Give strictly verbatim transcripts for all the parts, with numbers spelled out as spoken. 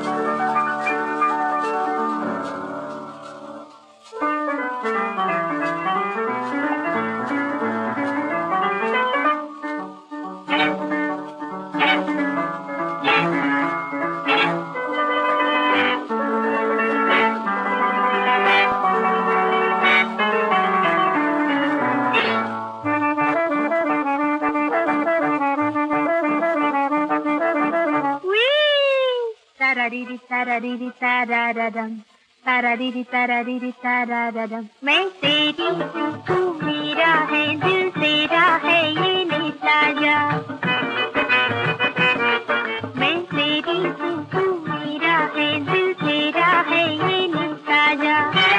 Tarariri tarariri tararadam, tarariri tarariri tararadam. मैं तेरी हूँ तू मेरा है, दिल तेरा है ये नहीं साजा। मैं तेरी हूँ तू मेरा है, दिल तेरा है ये नहीं साजा।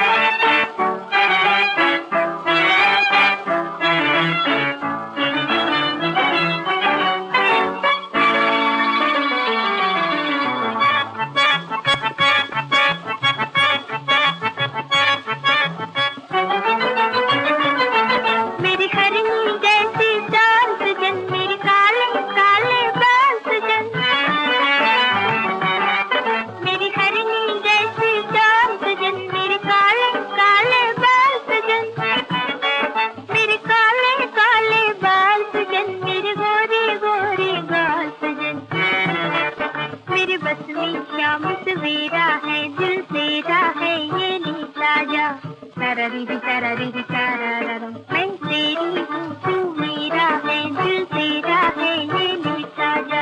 श्याम सवेरा है, दिल तेरा है ये नहीं साजा। तररीरी तररीरी तरररम, मैं तेरी हूँ तू मेरा है, दिल तेरा है ये नहीं साजा।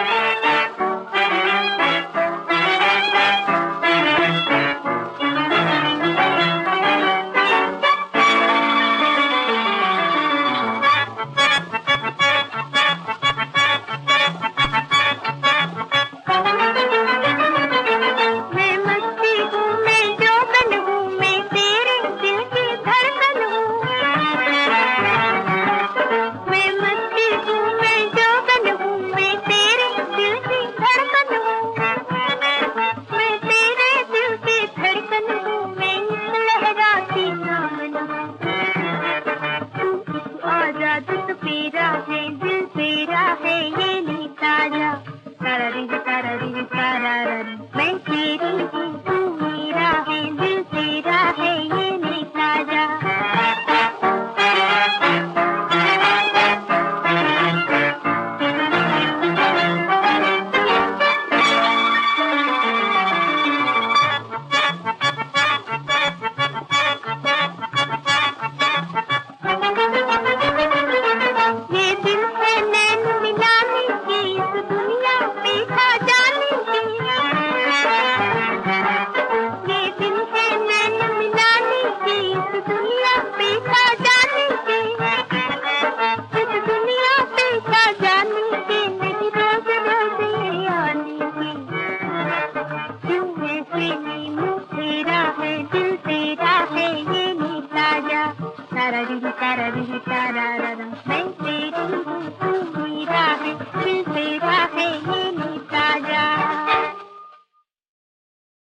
तेरा है, दिल तेरा है ये नहीं साजा। तररीरी तररीरी तरररम, मैं तेरी हूँ तू मेरा है, दिल तेरा है ये नहीं साजा। Tarariri tarariri tarararam, मैं